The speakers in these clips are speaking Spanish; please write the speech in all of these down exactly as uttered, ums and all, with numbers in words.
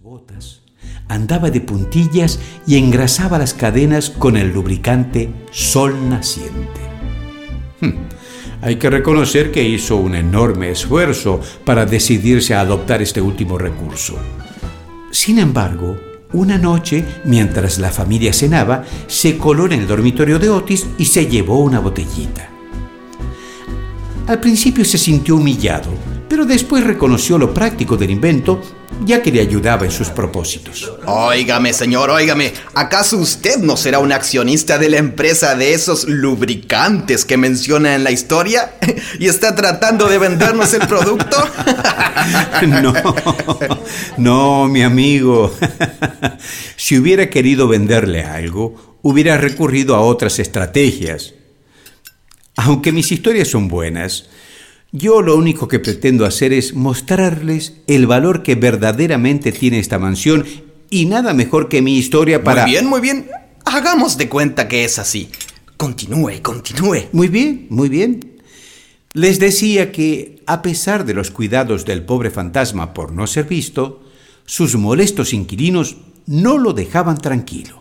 botas, andaba de puntillas y engrasaba las cadenas con el lubricante Sol Naciente. Hmm. Hay que reconocer que hizo un enorme esfuerzo para decidirse a adoptar este último recurso. Sin embargo, una noche, mientras la familia cenaba, se coló en el dormitorio de Otis y se llevó una botellita. Al principio se sintió humillado, pero después reconoció lo práctico del invento, ya que le ayudaba en sus propósitos. Óigame, señor, óigame, ¿acaso usted no será un accionista de la empresa de esos lubricantes que menciona en la historia? ¿Y está tratando de vendernos el producto? No, no, mi amigo. Si hubiera querido venderle algo, hubiera recurrido a otras estrategias. Aunque mis historias son buenas, yo lo único que pretendo hacer es mostrarles el valor que verdaderamente tiene esta mansión y nada mejor que mi historia para... Muy bien, muy bien. Hagamos de cuenta que es así. Continúe, continúe. Muy bien, muy bien. Les decía que, a pesar de los cuidados del pobre fantasma por no ser visto, sus molestos inquilinos no lo dejaban tranquilo.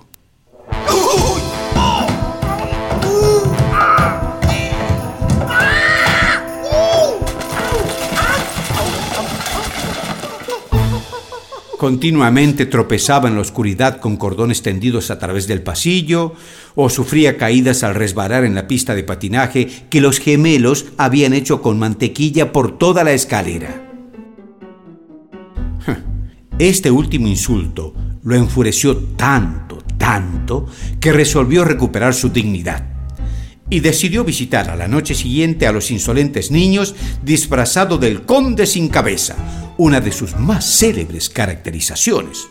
Continuamente tropezaba en la oscuridad con cordones tendidos a través del pasillo o sufría caídas al resbalar en la pista de patinaje que los gemelos habían hecho con mantequilla por toda la escalera. Este último insulto lo enfureció tanto, tanto, que resolvió recuperar su dignidad y decidió visitar a la noche siguiente a los insolentes niños disfrazado del Conde sin Cabeza, una de sus más célebres caracterizaciones.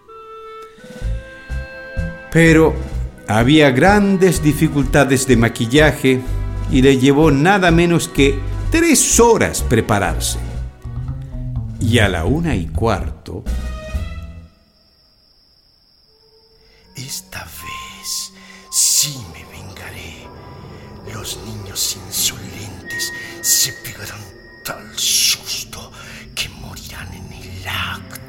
Pero había grandes dificultades de maquillaje y le llevó nada menos que tres horas prepararse. Y a la una y cuarto... Esta vez sí me vengaré. Los niños insolentes se pegarán tal susto que morirán en el acto.